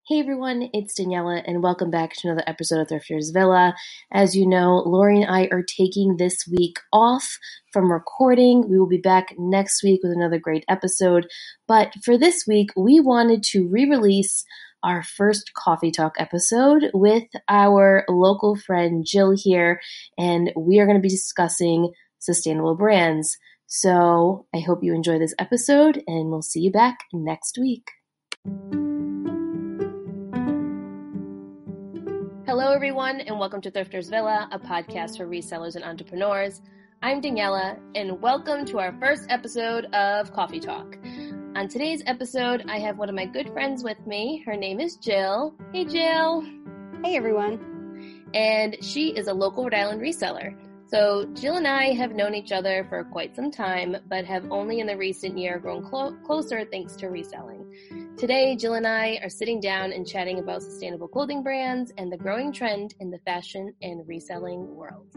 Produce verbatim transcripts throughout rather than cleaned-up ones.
Hey everyone, it's Daniela, and welcome back to another episode of Thrifters Villa. As you know, Lori and I are taking this week off from recording. We will be back next week with another great episode. But for this week, we wanted to re-release our first Coffee Talk episode with our local friend Jill here, and we are going to be discussing sustainable brands. So I hope you enjoy this episode, and we'll see you back next week. Hello, everyone, and welcome to Thrifters Villa, a podcast for resellers and entrepreneurs. I'm Daniela, and welcome to our first episode of Coffee Talk. On today's episode, I have one of my good friends with me. Her name is Jill. Hey, Jill. Hey, everyone. And she is a local Rhode Island reseller. So Jill and I have known each other for quite some time, but have only in the recent year grown clo- closer thanks to reselling. Today, Jill and I are sitting down and chatting about sustainable clothing brands and the growing trend in the fashion and reselling world.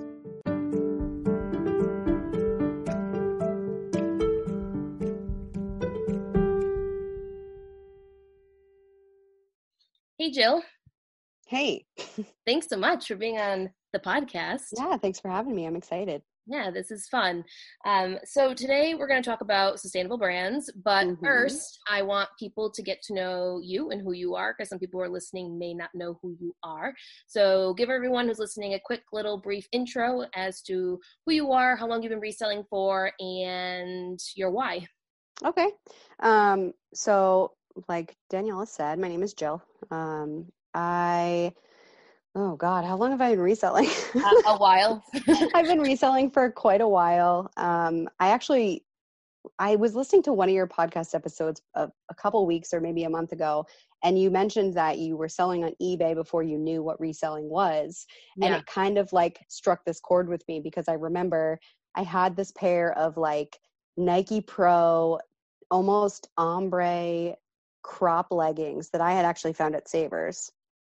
Hey, Jill. Hey. Thanks so much for being on the podcast. Yeah, thanks for having me. I'm excited. Yeah, this is fun. Um, so today we're going to talk about sustainable brands, but mm-hmm. first I want people to get to know you and who you are, because some people who are listening may not know who you are. So give everyone who's listening a quick little brief intro as to who you are, how long you've been reselling for, and your why. Okay. Um, so like Daniela said, my name is Jill. Um, I... Oh God, how long have I been reselling? uh, a while. I've been reselling for quite a while. Um, I actually, I was listening to one of your podcast episodes a, a couple weeks or maybe a month ago, and you mentioned that you were selling on eBay before you knew what reselling was. Yeah. And it kind of like struck this chord with me because I remember I had this pair of like Nike Pro, almost ombre crop leggings that I had actually found at Savers.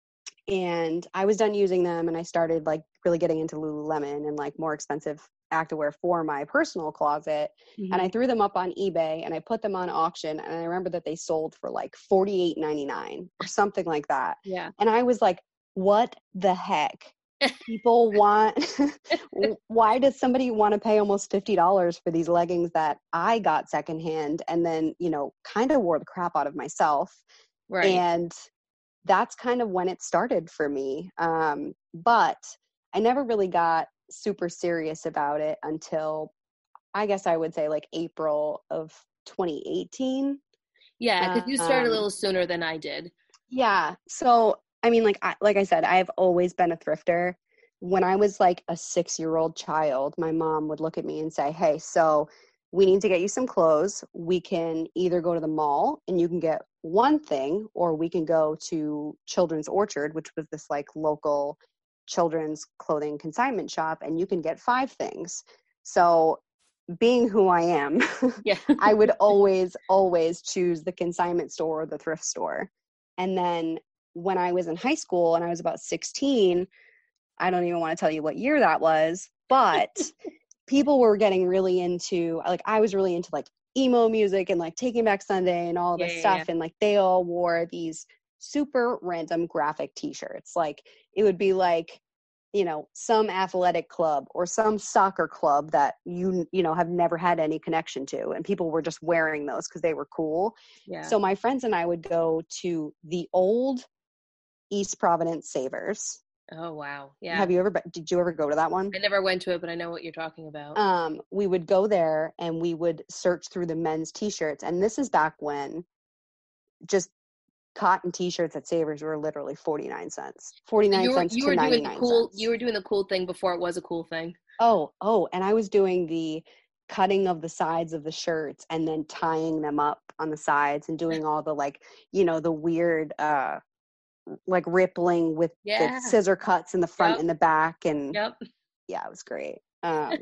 And I was done using them and I started like really getting into Lululemon and like more expensive activewear for my personal closet. Mm-hmm. And I threw them up on eBay and I put them on auction. And I remember that they sold for like forty-eight ninety-nine or something like that. Yeah. And I was like, what the heck? People want, why does somebody want to pay almost fifty dollars for these leggings that I got secondhand and then, you know, kind of wore the crap out of myself. Right. And that's kind of when it started for me. Um, but I never really got super serious about it until I guess I would say like April of twenty eighteen. Yeah, because you started um, a little sooner than I did. Yeah. So, I mean, like, I, like I said, I've always been a thrifter. When I was like a six-year-old child, my mom would look at me and say, hey, so we need to get you some clothes. We can either go to the mall and you can get one thing, or we can go to Children's Orchard, which was this like local children's clothing consignment shop, and you can get five things. So being who I am, yeah. I would always, always choose the consignment store or the thrift store. And then when I was in high school and I was about sixteen, I don't even want to tell you what year that was, but people were getting really into, like, I was really into like emo music and like Taking Back Sunday and all yeah, this yeah, stuff. Yeah. And like, they all wore these super random graphic t-shirts. Like it would be like, you know, some athletic club or some soccer club that you, you know, have never had any connection to. And people were just wearing those because they were cool. Yeah. So my friends and I would go to the old East Providence Savers. Oh, wow. Yeah. Have you ever, did you ever go to that one? I never went to it, but I know what you're talking about. Um, we would go there and we would search through the men's t-shirts. And this is back when just cotton t-shirts at Savers were literally forty-nine cents, forty-nine you were, cents you to were doing ninety-nine the cool, cents. You were doing the cool thing before it was a cool thing. Oh, oh. And I was doing the cutting of the sides of the shirts and then tying them up on the sides and doing all the like, you know, the weird, uh, like rippling with yeah. the scissor cuts in the front yep. and the back. And yep. yeah, it was great. Um,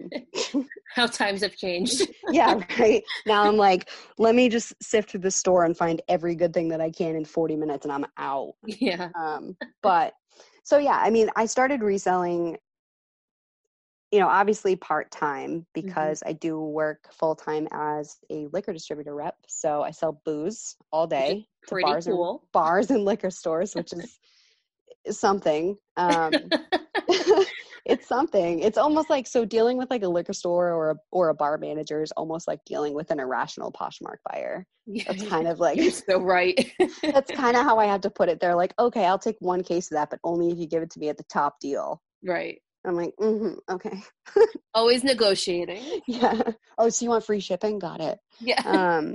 How times have changed. Yeah, right. Now I'm like, let me just sift through the store and find every good thing that I can in forty minutes and I'm out. Yeah. Um, but so yeah, I mean, I started reselling you know, obviously part-time Mm-hmm. because I do work full-time as a liquor distributor rep. So I sell booze all Which is day to pretty bars and cool. bars and liquor stores, which is something. Um, it's something. It's almost like, so dealing with like a liquor store or a, or a bar manager is almost like dealing with an irrational Poshmark buyer. That's kind of like, You're so right. that's kind of how I have to put it. They're like, okay, I'll take one case of that, but only if you give it to me at the top deal. Right. I'm like, mm-hmm, okay. Always negotiating. Yeah. Oh, so you want free shipping? Got it. Yeah. Um,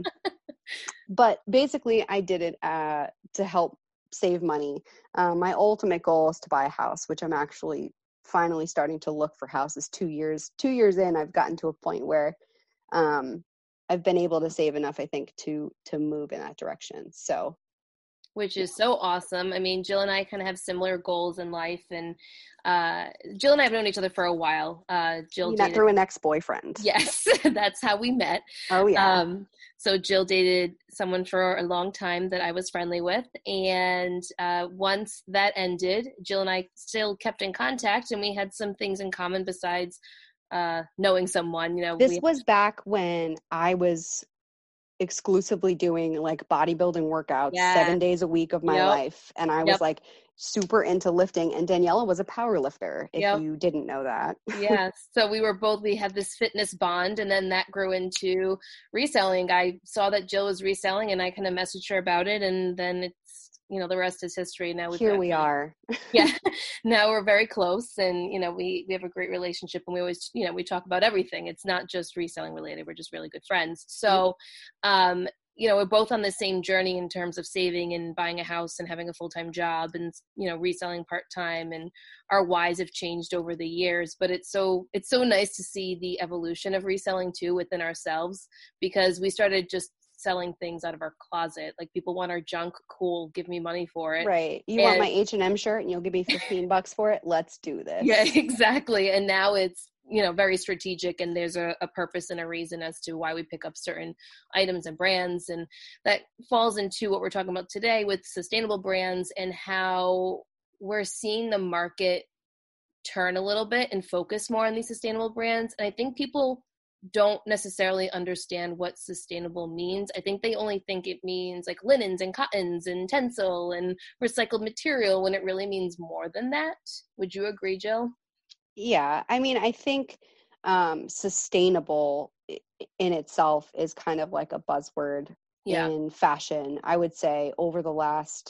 but basically I did it uh, to help save money. Um, my ultimate goal is to buy a house, which I'm actually finally starting to look for houses. Two years, two years in, I've gotten to a point where um, I've been able to save enough, I think, to to move in that direction. So, Which is so awesome. I mean, Jill and I kind of have similar goals in life, and uh, Jill and I have known each other for a while. Uh, Jill you met dated. through an ex-boyfriend. Yes, that's how we met. Oh yeah. Um, so Jill dated someone for a long time that I was friendly with, and uh, once that ended, Jill and I still kept in contact, and we had some things in common besides uh, knowing someone. You know, This we was back when I was exclusively doing like bodybuilding workouts yeah, seven days a week of my yep, life. And I was yep, like super into lifting. And Daniela was a power lifter, if yep. you didn't know that. Yeah, so we were both, we had this fitness bond, and then that grew into reselling. I saw that Jill was reselling, and I kind of messaged her about it, and then it's, you know, the rest is history. Now we've Here got we really, are. yeah, now we're very close, and, you know, we, we have a great relationship, and we always, you know, we talk about everything. It's not just reselling related. We're just really good friends. So, um, you know, we're both on the same journey in terms of saving and buying a house and having a full-time job and, you know, reselling part-time, and our whys have changed over the years, but it's so, it's so nice to see the evolution of reselling too within ourselves, because we started just selling things out of our closet. Like, people want our junk, cool, give me money for it. Right. You And want my H and M shirt and you'll give me fifteen bucks for it? Let's do this. yeah, exactly. And now it's, you know, very strategic, and there's a, a purpose and a reason as to why we pick up certain items and brands. And that falls into what we're talking about today with sustainable brands, and how we're seeing the market turn a little bit and focus more on these sustainable brands. And I think people don't necessarily understand what sustainable means. I think they only think it means like linens and cottons and tencel and recycled material, when it really means more than that. Would you agree, Jill? Yeah. I mean, I think um, sustainable in itself is kind of like a buzzword Yeah. in fashion. I would say over the last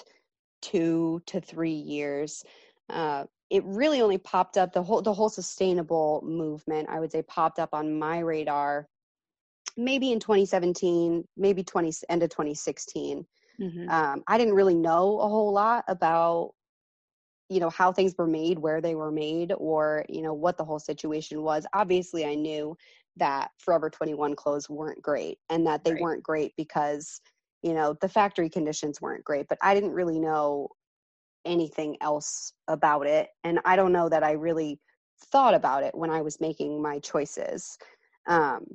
two to three years, uh, it really only popped up, the whole the whole sustainable movement, I would say, popped up on my radar maybe in twenty seventeen, maybe twenty end of twenty sixteen. Mm-hmm. Um, I didn't really know a whole lot about, you know, how things were made, where they were made, or, you know, what the whole situation was. Obviously, I knew that Forever twenty-one clothes weren't great, and that they Right. weren't great because, you know, the factory conditions weren't great, but I didn't really know anything else about it. And I don't know that I really thought about it when I was making my choices. Um,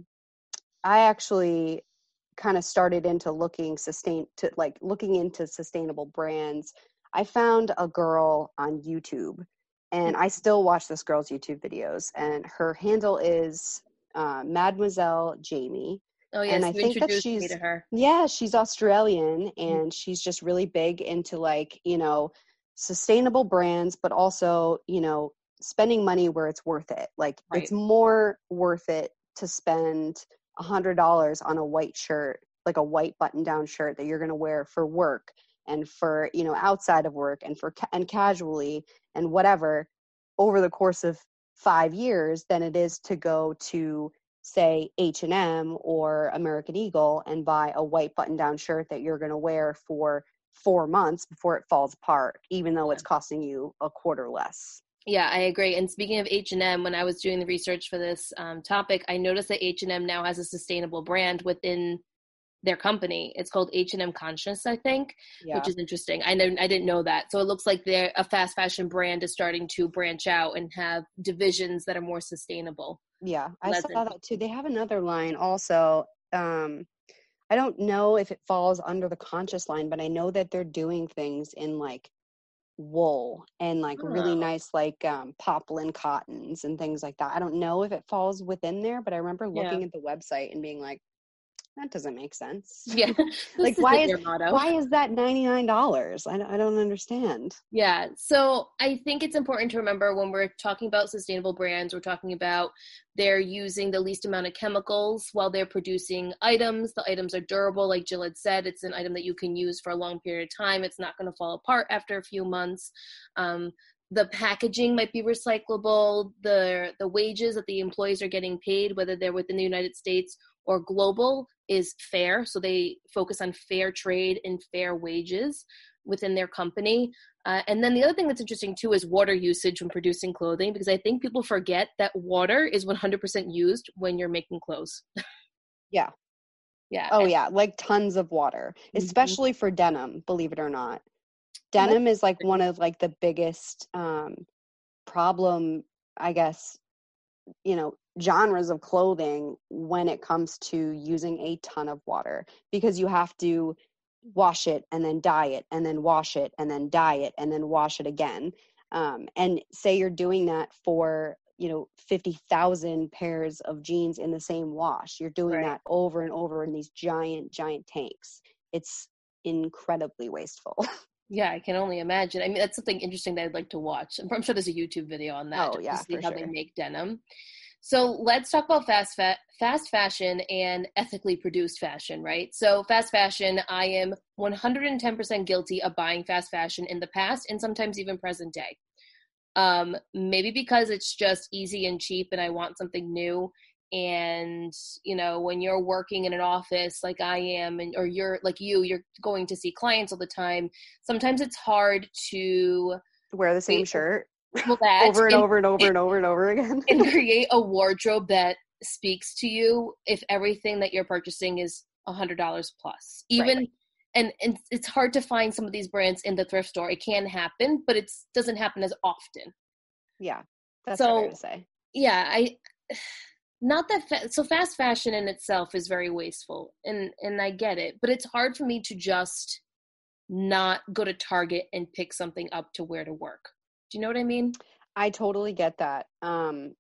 I actually kind of started into looking sustain to like looking into sustainable brands. I found a girl on YouTube, and I still watch this girl's YouTube videos, and her handle is uh, Mademoiselle Jamie. Oh, yes, And I you think that introduced me she's, to her. yeah, she's Australian, and she's just really big into like, you know, sustainable brands, but also, you know, spending money where it's worth it. Like, Right. it's more worth it to spend a hundred dollars on a white shirt, like a white button down shirt that you're going to wear for work and for, you know, outside of work and for, ca- and casually and whatever, over the course of five years than it is to go to, say, H and M or American Eagle and buy a white button down shirt that you're going to wear for four months before it falls apart, even though it's costing you a quarter less. Yeah, I agree. And speaking of H and M, when I was doing the research for this um, topic, I noticed that H and M now has a sustainable brand within their company. It's called H and M Conscious, I think, Yeah. which is interesting. I know I didn't know that. So it looks like they're a fast fashion brand is starting to branch out and have divisions that are more sustainable. Yeah, I Less saw that too. They have another line also. Um, I don't know if it falls under the Conscious line, but I know that they're doing things in like wool and like really Oh, nice like um, poplin cottons and things like that. I don't know if it falls within there, but I remember yeah. looking at the website and being like, that doesn't make sense. Yeah. Like, This why isn't is your motto. why is that ninety-nine dollars? I, don't- I don't understand. Yeah. So I think it's important to remember when we're talking about sustainable brands, we're talking about they're using the least amount of chemicals while they're producing items. The items are durable. Like Jill had said, it's an item that you can use for a long period of time. It's not going to fall apart after a few months. Um, the packaging might be recyclable. The the wages that the employees are getting paid, whether they're within the United States or global, is fair. So they focus on fair trade and fair wages within their company. Uh, and then the other thing that's interesting too is water usage when producing clothing, because I think people forget that water is one hundred percent used when you're making clothes. Yeah. Yeah. Oh And, yeah, like tons of water, mhm. especially for denim, believe it or not. That's Denim is like one interesting. of like the biggest um problem, I guess, you know, genres of clothing when it comes to using a ton of water because you have to wash it and then dye it and then wash it and then dye it and then wash it again. Um, and say you're doing that for, you know, fifty thousand pairs of jeans in the same wash. You're doing Right. that over and over in these giant, giant tanks. It's incredibly wasteful. Yeah, I can only imagine. I mean, that's something interesting that I'd like to watch. I'm I'm sure there's a YouTube video on that Oh, just to yeah, see for how they sure. make denim. So let's talk about fast fa- fast fashion and ethically produced fashion, right? So fast fashion, I am one hundred ten percent guilty of buying fast fashion in the past and sometimes even present day. Um, maybe because it's just easy and cheap and I want something new. And, you know, when you're working in an office like I am, and or you're like you, you're going to see clients all the time. Sometimes it's hard to Wear the same create a, shirt well, that over and and over and over and over and over again. and create a wardrobe that speaks to you if everything that you're purchasing is a hundred dollars plus. Right. Even and, and it's hard to find some of these brands in the thrift store. It can happen, but it doesn't happen as often. Yeah, that's fair to So say. yeah, I not that fa- so fast fashion in itself is very wasteful, and and I get it, but it's hard for me to just not go to Target and pick something up to wear to work. Do you know what I mean? I totally get that. Um,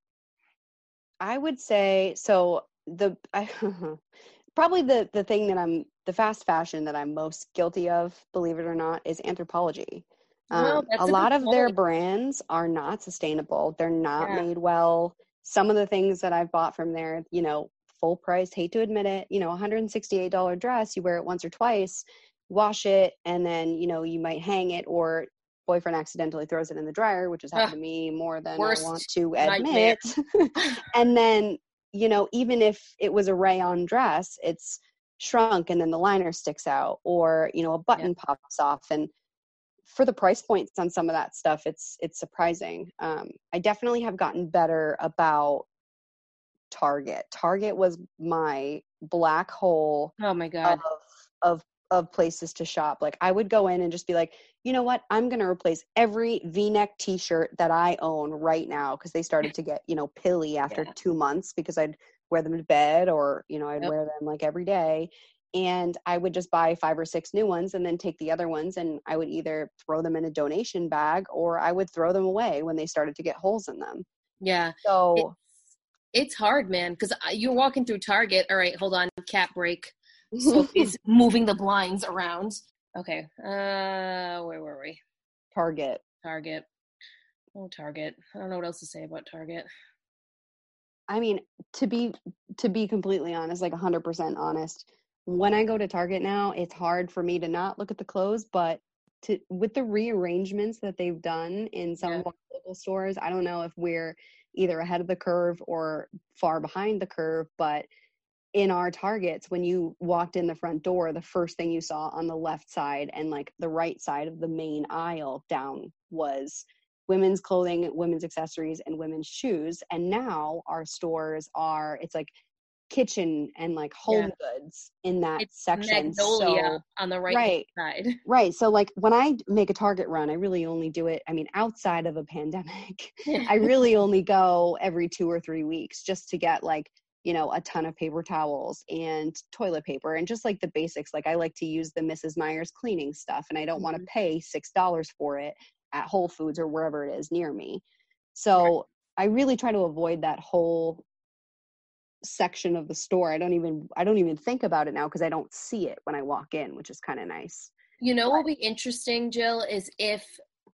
I would say so the I, probably the the thing that I'm the fast fashion that I'm most guilty of, believe it or not, is Anthropologie. Well, Um, a that's a good lot of their point. brands are not sustainable. They're not Yeah, made well. Some of the things that I've bought from there, you know, full price, hate to admit it, you know, one hundred sixty-eight dollars dress, you wear it once or twice, wash it, and then, you know, you might hang it or boyfriend accidentally throws it in the dryer, which has happened Ugh, to me more than I want worst to nightmare. admit. And then, you know, even if it was a rayon dress, it's shrunk and then the liner sticks out, or, you know, a Yeah, button pops off. And for the price points on some of that stuff, it's it's surprising. Um, I definitely have gotten better about Target. Target was my black hole oh my of God. of of places to shop. Like I would go in and just be like, you know what? I'm going to replace every V-neck t-shirt that I own right now because they started to get, you know, pilly after Yeah. two months because I'd wear them to bed or, you know, I'd Yep. wear them like every day. And I would just buy five or six new ones and then take the other ones and I would either throw them in a donation bag or I would throw them away when they started to get holes in them. Yeah. It's So it's hard, man, because you're walking through Target. All right, hold on. Cat break. Sophie's moving the blinds around. Okay. Uh, where were we? Target. Target. Oh, Target. I don't know what else to say about Target. I mean, to be to be completely honest, like one hundred percent honest, when I go to Target now, it's hard for me to not look at the clothes, but to with the rearrangements that they've done in some Yeah. of our local stores, I don't know if we're either ahead of the curve or far behind the curve, but in our Targets, when you walked in the front door, the first thing you saw on the left side and like the right side of the main aisle down was women's clothing, women's accessories, and women's shoes. And now our stores are, it's like kitchen and like Yeah. home goods in that It's section. Magnolia So, on the right right. hand Right. So, like, when I make a Target run, I really only do it, I mean, outside of a pandemic, side. I really only go every two or three weeks just to get, like, you know, a ton of paper towels and toilet paper and just like the basics. Like, I like to use the Missus Myers cleaning stuff and I don't want to Mhm. pay six dollars for it. at Whole Foods or wherever it is near me. So right. I really try to avoid that whole section of the store. I don't even I don't even think about it now because I don't see it when I walk in, which is kind of nice. You know, but, what will be interesting, Jill, is if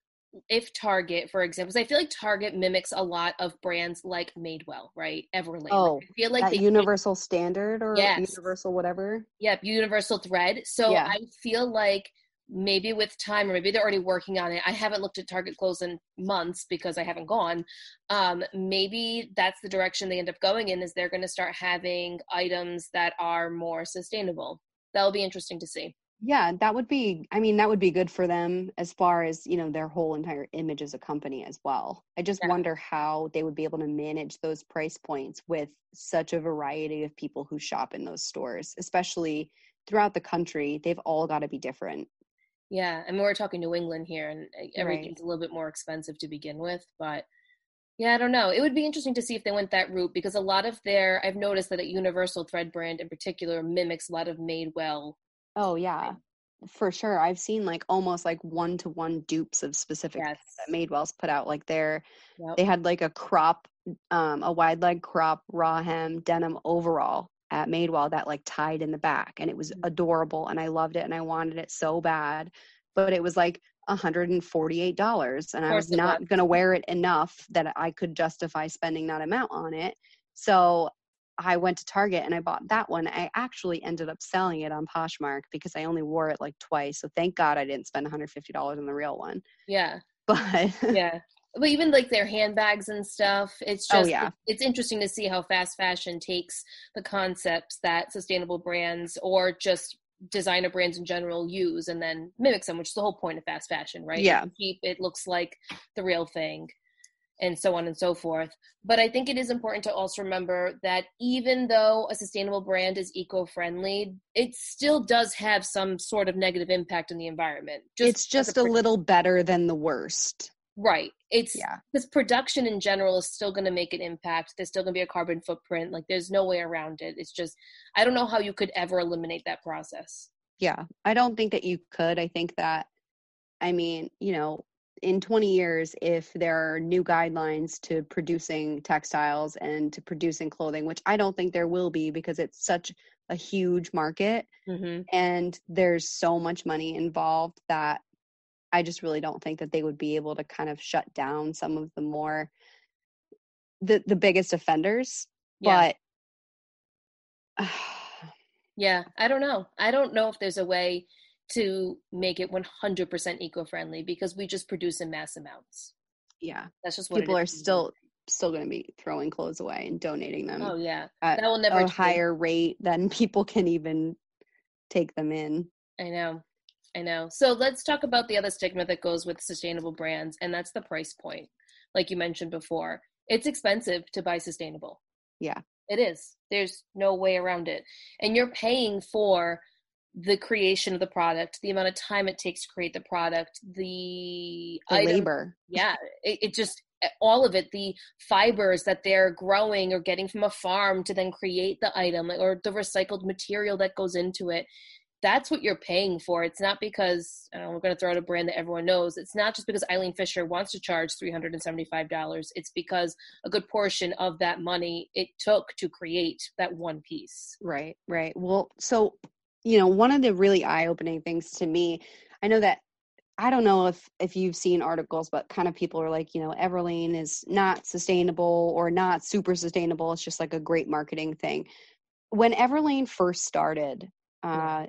if Target, for example, because I feel like Target mimics a lot of brands like Madewell, right? Everlane. Oh, like, I feel like that they Universal make, Standard or yes. Universal whatever. Yep, Universal Thread. So yeah. I feel like maybe with time, or maybe they're already working on it. I haven't looked at Target clothes in months because I haven't gone. Um, maybe that's the direction they end up going in, is they're going to start having items that are more sustainable. That'll be interesting to see. Yeah, that would be, I mean, that would be good for them as far as, you know, their whole entire image as a company as well. I just yeah. wonder how they would be able to manage those price points with such a variety of people who shop in those stores, especially throughout the country. They've all got to be different. Yeah, I mean, we're talking New England here, and everything's right. a little bit more expensive to begin with, but yeah, I don't know. It would be interesting to see if they went that route, because a lot of their, I've noticed that a Universal Thread brand in particular mimics a lot of Madewell. Oh, yeah, for sure. I've seen like almost like one-to-one dupes of specific yes. that Madewell's put out. Like they're, yep. they had like a crop, um, a wide leg crop raw hem denim overall at Madewell that like tied in the back, and it was mm-hmm. adorable, and I loved it and I wanted it so bad, but it was like one hundred forty-eight dollars, and I was not going to wear it enough that I could justify spending that amount on it. So I went to Target and I bought that one. I actually ended up selling it on Poshmark because I only wore it like twice. So thank God I didn't spend one hundred fifty dollars on the real one. Yeah. But yeah. But even like their handbags and stuff, it's just, oh, yeah. it, it's interesting to see how fast fashion takes the concepts that sustainable brands or just designer brands in general use and then mimics them, which is the whole point of fast fashion, right? Yeah. It's cheap, it looks like the real thing, and so on and so forth. But I think it is important to also remember that even though a sustainable brand is eco-friendly, it still does have some sort of negative impact on the environment. Just it's just a, a little better than the worst. Right. It's yeah. because production in general is still going to make an impact. There's still going to be a carbon footprint. Like there's no way around it. It's just, I don't know how you could ever eliminate that process. Yeah. I don't think that you could. I think that, I mean, you know, in twenty years, if there are new guidelines to producing textiles and to producing clothing, which I don't think there will be because it's such a huge market mm-hmm. and there's so much money involved that I just really don't think that they would be able to kind of shut down some of the more, the, the biggest offenders. Yeah. But uh, yeah, I don't know. I don't know if there's a way to make it one hundred percent eco-friendly because we just produce in mass amounts. Yeah. That's just what people are still, still going to be throwing clothes away and donating them. Oh yeah. At that will never a change. Higher rate than people can even take them in. I know. I know. So let's talk about the other stigma that goes with sustainable brands, and that's the price point. Like you mentioned before, it's expensive to buy sustainable. Yeah. It is. There's no way around it. And you're paying for the creation of the product, the amount of time it takes to create the product, the, the item, labor. Yeah. It, it just, all of it, the fibers that they're growing or getting from a farm to then create the item, or the recycled material that goes into it. That's what you're paying for. It's not because, I don't know, we're going to throw out a brand that everyone knows. It's not just because Eileen Fisher wants to charge three hundred seventy-five dollars. It's because a good portion of that money it took to create that one piece. Right, right. Well, so, you know, one of the really eye-opening things to me, I know that, I don't know if, if you've seen articles, but kind of people are like, you know, Everlane is not sustainable or not super sustainable. It's just like a great marketing thing. When Everlane first started, uh,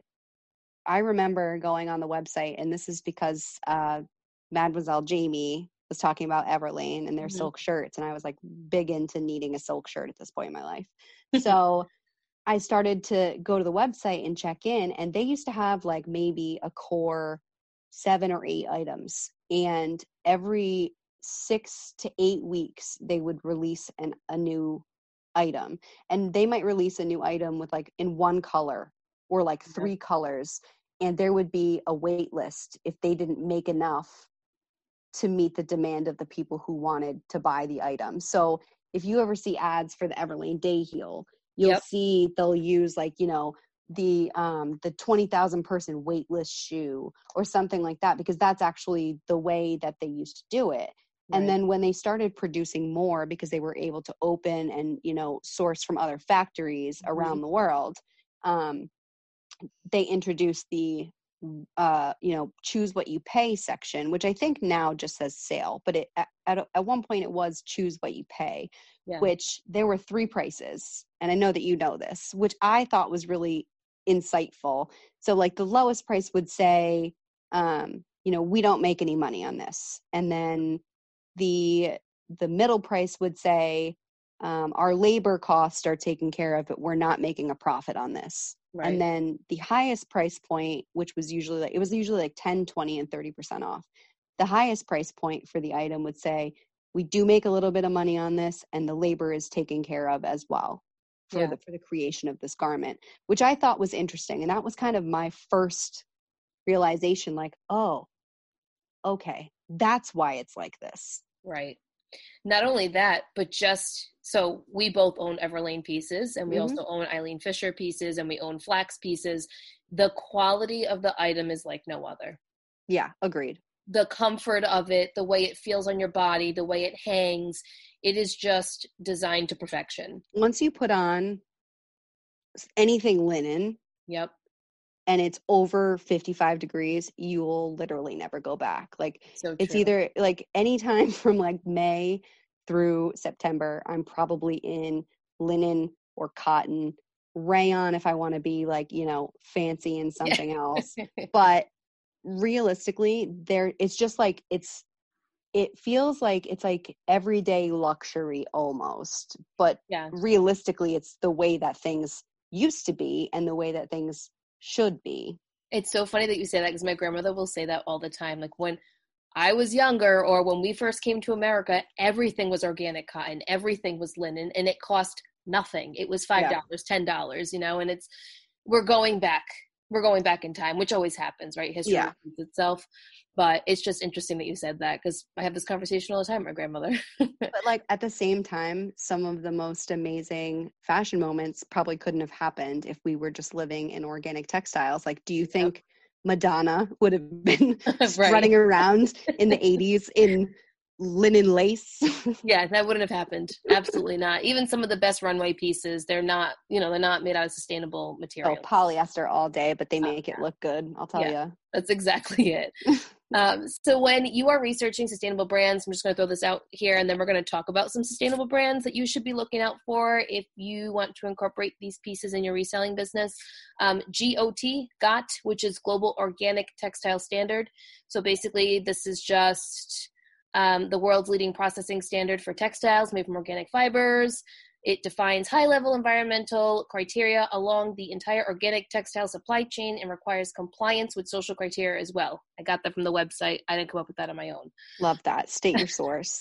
I remember going on the website, and this is because uh, Mademoiselle Jamie was talking about Everlane and their mm-hmm. silk shirts, and I was like big into needing a silk shirt at this point in my life. So I started to go to the website and check in, and they used to have like maybe a core seven or eight items, and every six to eight weeks they would release an, a new item, and they might release a new item with like in one color or like three yeah. colors. And there would be a wait list if they didn't make enough to meet the demand of the people who wanted to buy the item. So if you ever see ads for the Everlane Day Heel, you'll yep. see they'll use like, you know, the um the twenty thousand person waitlist shoe or something like that, because that's actually the way that they used to do it. Right. And then when they started producing more, because they were able to open and, you know, source from other factories Mhm. around the world, um they introduced the uh you know, choose what you pay section, which I think now just says sale, but it at, at, at one point it was choose what you pay, Yeah. which there were three prices. And I know that you know this, which I thought was really insightful. So like the lowest price would say, um, you know, we don't make any money on this. And then the the middle price would say, um, our labor costs are taken care of, but we're not making a profit on this. Right. And then the highest price point, which was usually like, it was usually like ten, twenty, and thirty percent off. The highest price point for the item would say, we do make a little bit of money on this, and the labor is taken care of as well for Yeah. the for the creation of this garment, which I thought was interesting. And that was kind of my first realization, like, oh, okay, that's why it's like this. Right. Not only that, but just so we both own Everlane pieces, and we Mhm. also own Eileen Fisher pieces, and we own Flax pieces. The quality of the item is like no other. Yeah, agreed. The comfort of it, the way it feels on your body, the way it hangs, it is just designed to perfection. Once you put on anything linen, Yep. and it's over fifty-five degrees, you will literally never go back. Like, So it's true. either like anytime from like May through September, I'm probably in linen or cotton, rayon if I want to be like, you know, fancy and something else. But realistically, there it's just like it's it feels like it's like everyday luxury almost. But Yeah. realistically, it's the way that things used to be and the way that things should be. It's so funny that you say that, because my grandmother will say that all the time. Like when I was younger, or when we first came to America, everything was organic cotton, everything was linen, and it cost nothing. It was five dollars, yeah. ten dollars, you know, and it's, we're going back, we're going back in time, which always happens, right? History Yeah. repeats itself. But it's just interesting that you said that, because I have this conversation all the time with my grandmother. But like at the same time, some of the most amazing fashion moments probably couldn't have happened if we were just living in organic textiles. Like, do you think yep. Madonna would have been strutting right. around in the eighties in linen lace? Yeah, that wouldn't have happened. Absolutely not. Even some of the best runway pieces, they're not, you know, they're not made out of sustainable materials. Oh, polyester all day, but they make uh, it look good. I'll tell yeah, you. That's exactly it. um, so when you are researching sustainable brands, I'm just going to throw this out here, and then we're going to talk about some sustainable brands that you should be looking out for if you want to incorporate these pieces in your reselling business. Um, G O T, G O T, which is Global Organic Textile Standard. So basically, this is just Um, the world's leading processing standard for textiles made from organic fibers. It defines high-level environmental criteria along the entire organic textile supply chain and requires compliance with social criteria as well. I got that from the website. I didn't come up with that on my own. Love that. State your source.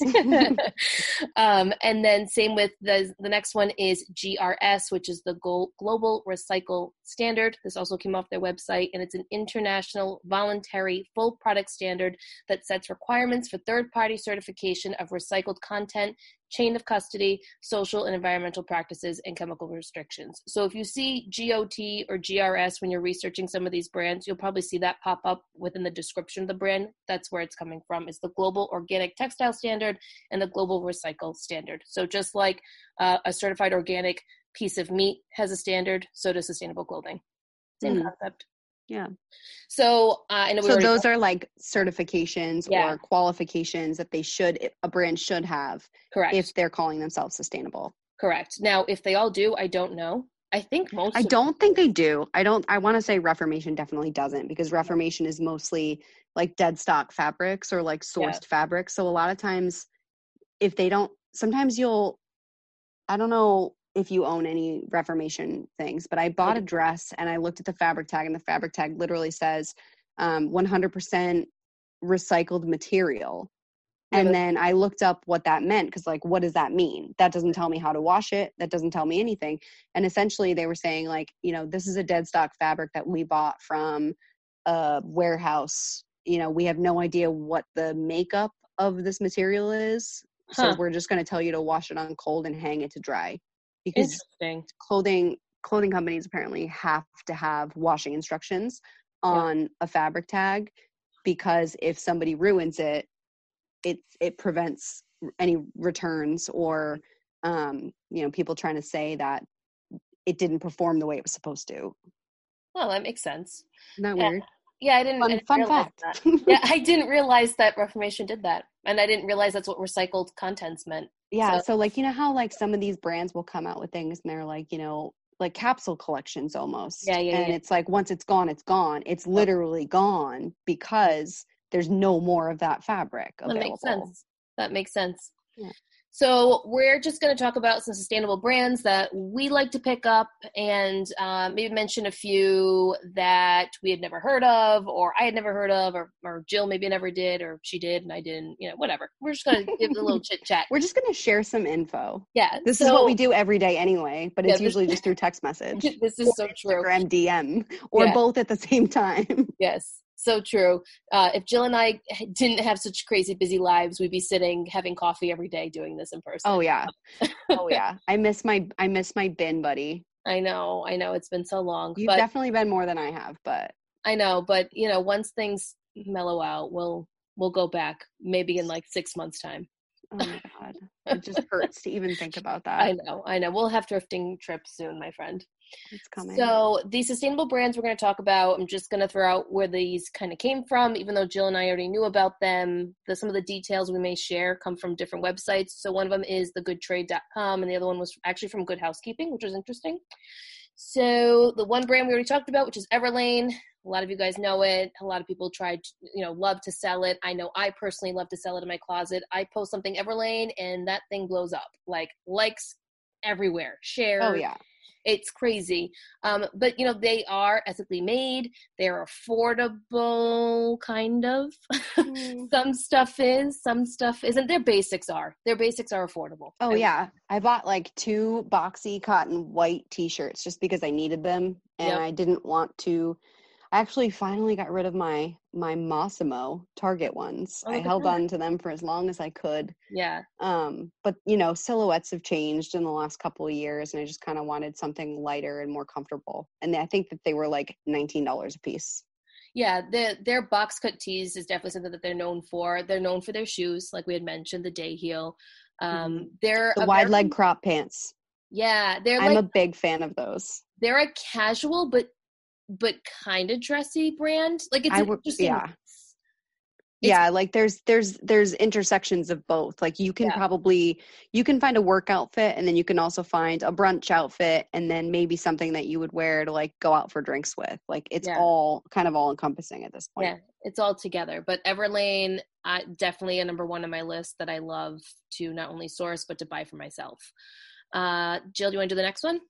um, and then same with the the next one is G R S, which is the Global Recycle Standard. This also came off their website, and it's an international voluntary full product standard that sets requirements for third-party certification of recycled content, chain of custody, social and environmental practices, and chemical restrictions. So if you see G O T or G R S when you're researching some of these brands, you'll probably see that pop up within the description of the brand. That's where it's coming from. It's the Global Organic Textile Standard and the Global Recycle Standard. So just like uh, a certified organic piece of meat has a standard, so does sustainable clothing. Same mm. concept. Yeah. So uh, I know we So those are like certifications yeah. or qualifications that they should, a brand should have. Correct. If they're calling themselves sustainable. Correct. Now, if they all do, I don't know. I think most. I don't think they do. I don't, I want to say Reformation definitely doesn't, because Reformation is mostly like dead stock fabrics or like sourced yeah. fabrics. So a lot of times if they don't, sometimes you'll, I don't know if you own any Reformation things, but I bought a dress and I looked at the fabric tag, and the fabric tag literally says um, one hundred percent recycled material. And then I looked up what that meant, because like, what does that mean? That doesn't tell me how to wash it. That doesn't tell me anything. And essentially they were saying like, you know, this is a dead stock fabric that we bought from a warehouse. You know, we have no idea what the makeup of this material is. So huh. we're just going to tell you to wash it on cold and hang it to dry, because clothing, clothing companies apparently have to have washing instructions on yeah. a fabric tag, because if somebody ruins it, it it prevents any returns or um, you know, people trying to say that it didn't perform the way it was supposed to. Well, that makes sense. Isn't that yeah. weird? Yeah, I didn't. Fun, I didn't fun realize fact. That. Yeah, I didn't realize that Reformation did that, and I didn't realize that's what recycled contents meant. Yeah, so, so like, you know how like some of these brands will come out with things and they're like, you know, like capsule collections almost. Yeah, yeah, and yeah. it's like once it's gone, it's gone. It's literally gone because there's no more of that fabric available. That makes sense. That makes sense. Yeah. So we're just going to talk about some sustainable brands that we like to pick up, and uh, maybe mention a few that we had never heard of, or I had never heard of, or, or Jill maybe never did, or she did and I didn't, you know, whatever. We're just going to give a little chit chat. We're just going to share some info. Yeah. This so, is what we do every day anyway, but yeah, it's this, usually just through text message. This is so true. Instagram D M, or yeah. both at the same time. Yes. So true. Uh, if Jill and I didn't have such crazy busy lives, we'd be sitting having coffee every day doing this in person. Oh yeah. Oh yeah. I miss my I miss my bin buddy. I know. I know. It's been so long. You've but, definitely been more than I have, but I know. But you know, once things mellow out, we'll we'll go back. Maybe in like six months' time. Oh my god, it just hurts to even think about that. I know. I know. We'll have thrifting trips soon, my friend. It's coming. So the sustainable brands we're going to talk about, I'm just going to throw out where these kind of came from, even though Jill and I already knew about them. The, some of the details we may share come from different websites. So one of them is the good trade dot com, and the other one was actually from Good Housekeeping, which was interesting. So the one brand we already talked about, which is Everlane. A lot of you guys know it. A lot of people tried, you know, love to sell it. I know I personally love to sell it in my closet. I post something Everlane and that thing blows up. Like likes everywhere, shares. Oh yeah. It's crazy. Um, but, you know, they are ethically made. They're affordable, kind of. Mm. Some stuff is, some stuff isn't. Their basics are. Their basics are affordable. Oh, I yeah. I bought like two boxy cotton white t-shirts just because I needed them. And yep. I didn't want to. I actually finally got rid of my my Mossimo Target ones. Oh, I held that. on to them for as long as I could. Yeah. Um, but you know, silhouettes have changed in the last couple of years, and I just kind of wanted something lighter and more comfortable. And I think that they were like nineteen dollars a piece. Yeah, their their box cut tees is definitely something that they're known for. They're known for their shoes, like we had mentioned, the day heel. Um, mm-hmm. They're the wide leg crop pants. Yeah, they're. I'm like, a big fan of those. They're a casual, but. but kind of dressy brand. Like it's I w- interesting. Yeah. It's, yeah. Like there's, there's, there's intersections of both. Like you can yeah. probably, you can find a work outfit and then you can also find a brunch outfit and then maybe something that you would wear to like go out for drinks with. Like it's yeah. all kind of all encompassing at this point. Yeah. It's all together, but Everlane, uh, definitely a number one on my list that I love to not only source, but to buy for myself. Uh, Jill, do you want to do the next one?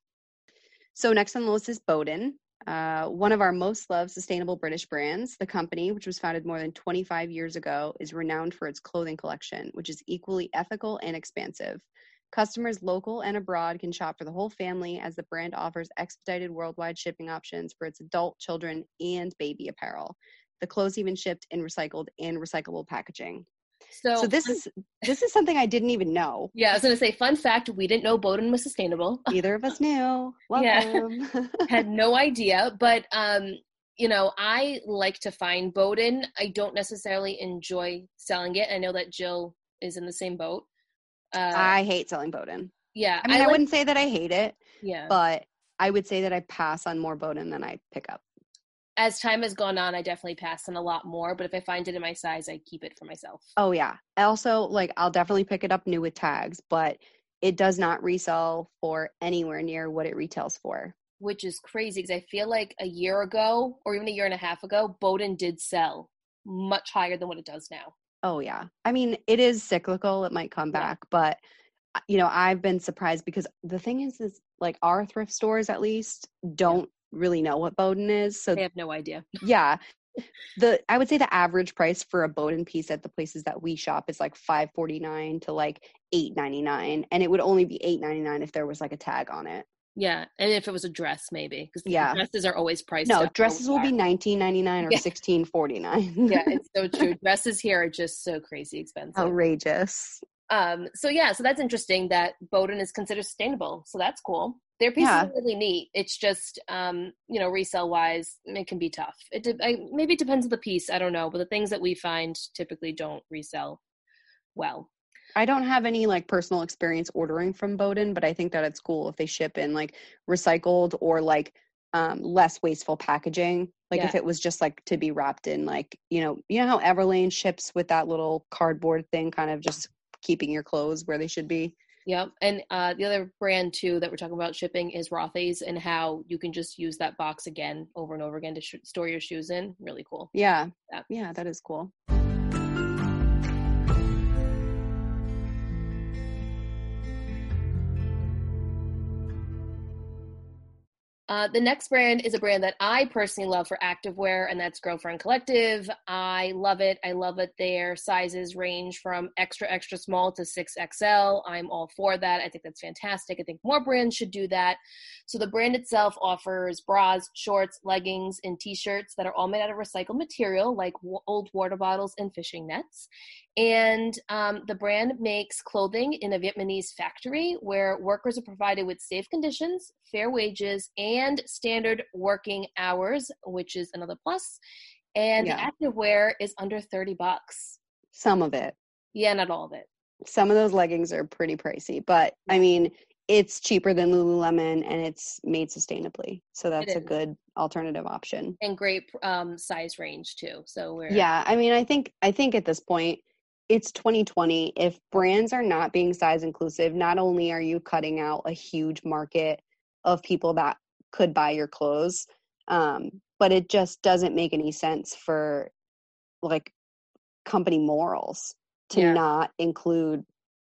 So next on the list is Boden. Uh, one of our most loved sustainable British brands. The company, which was founded more than twenty-five years ago, is renowned for its clothing collection, which is equally ethical and expansive. Customers local and abroad can shop for the whole family as the brand offers expedited worldwide shipping options for its adult, children, and baby apparel. The clothes even shipped in recycled and recyclable packaging. So, so this is this is something I didn't even know. Yeah, I was going to say, fun fact, we didn't know Boden was sustainable. Neither of us knew. Welcome. Yeah, had no idea. But, um, you know, I like to find Boden. I don't necessarily enjoy selling it. I know that Jill is in the same boat. Uh, I hate selling Boden. Yeah. I mean, I, I like, wouldn't say that I hate it. Yeah. But I would say that I pass on more Boden than I pick up. As time has gone on, I definitely pass on a lot more, but if I find it in my size, I keep it for myself. Oh, yeah. I also, like, I'll definitely pick it up new with tags, but it does not resell for anywhere near what it retails for. Which is crazy, because I feel like a year ago, or even a year and a half ago, Boden did sell much higher than what it does now. Oh, yeah. I mean, it is cyclical. It might come back, yeah. But, you know, I've been surprised because the thing is, is like, our thrift stores, at least, don't yeah. really know what Boden is. So they have no idea. Yeah. The I would say the average price for a Boden piece at the places that we shop is like five forty-nine to like eight ninety-nine, and it would only be eight ninety-nine if there was like a tag on it. Yeah, and if it was a dress, maybe, because yeah. dresses are always priced. No, dresses will be nineteen ninety-nine or yeah. sixteen forty-nine. Yeah, it's so true. Dresses here are just so crazy expensive. Outrageous. Um. So yeah, so that's interesting that Boden is considered sustainable. So that's cool. Their pieces Yeah. are really neat. It's just, um, you know, resale wise, it can be tough. It de- I, maybe it depends on the piece. I don't know, but the things that we find typically don't resell well. I don't have any like personal experience ordering from Bowden, but I think that it's cool if they ship in like recycled or like um, less wasteful packaging. Like Yeah. if it was just like to be wrapped in like, you know, you know how Everlane ships with that little cardboard thing, kind of just keeping your clothes where they should be. Yep. And uh, the other brand too that we're talking about shipping is Rothy's, and how you can just use that box again over and over again to sh- store your shoes in. Really cool. Yeah. Yeah. Yeah, that is cool. Uh, the next brand is a brand that I personally love for activewear, and that's Girlfriend Collective. I love it. I love it. Their sizes range from extra, extra small to six X L. I'm all for that. I think that's fantastic. I think more brands should do that. So the brand itself offers bras, shorts, leggings, and t-shirts that are all made out of recycled material, like w- old water bottles and fishing nets. And um, the brand makes clothing in a Vietnamese factory where workers are provided with safe conditions, fair wages, and standard working hours, which is another plus. And Yeah. the activewear is under thirty bucks. Some of it. Yeah, not all of it. Some of those leggings are pretty pricey, but Yeah. I mean, it's cheaper than Lululemon and it's made sustainably. So It that's a is. good alternative option. And great um, size range too. So we're Yeah, I mean, I think I think at this point it's twenty twenty. If brands are not being size inclusive, not only are you cutting out a huge market of people that could buy your clothes, um, but it just doesn't make any sense for like company morals to yeah. not include